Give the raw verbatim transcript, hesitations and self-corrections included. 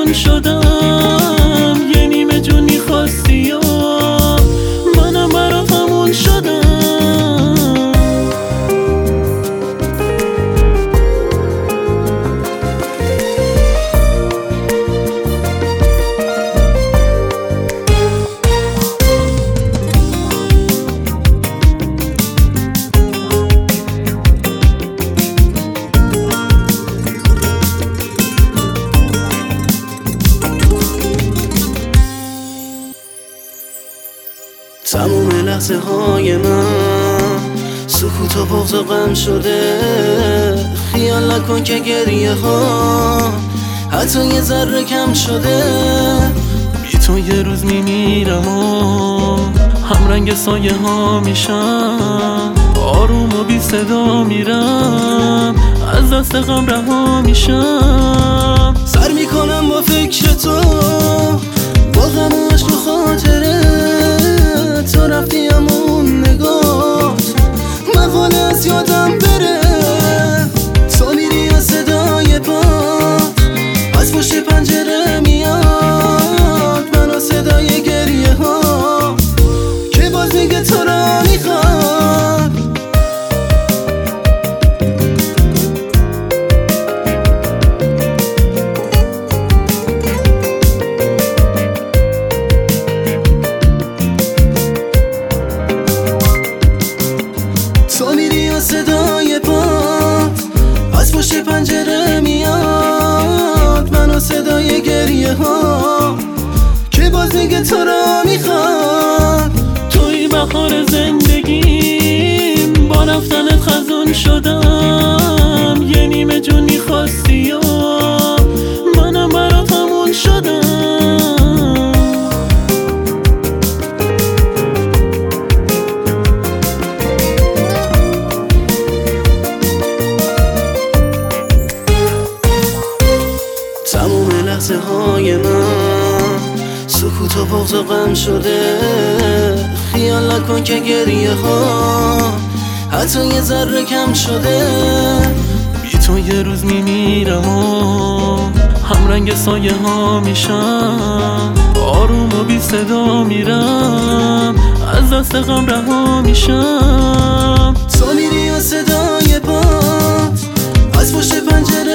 خزون شدم، یه نیمه جون میخواستی و منم برات همون شدم. تموم لحظه های من سکوت و بغض و غم شده. خیال نکن که گریه ها حتی یه ذره کم شده. بی تو یه روز میمیرم و هم رنگ سایه ها میشم، آروم و بی صدا میرم، از دست غم رها میشم. سر میکنم با فکر تو، با غم و عشق و خاطره. تو رفتی همون نگات مقاله از یادم بره. تو میری و صدای پات از پشت پنجره میاد، من و صدای گریه ها که باز میگه تو را میخواد. تو میری و صدای پات از پشت پنجره میاد، من و صدای گریه ها که باز میگه تو را میخواد. توی بهار زندگیم با رفتنت خزون شدم، یه نیمه جون میخواستی و منم برات همون شدم. تموم لحظه های من سکوت و بغض و غم شده. خیال نکن که گریه ها حتی یه ذره کم شده. بی تو یه روز میمیرم و هم رنگ سایه ها میشم، آروم و بی صدا میرم، از دست غم رها میشم. تو میری و صدای پات از پشت پنجره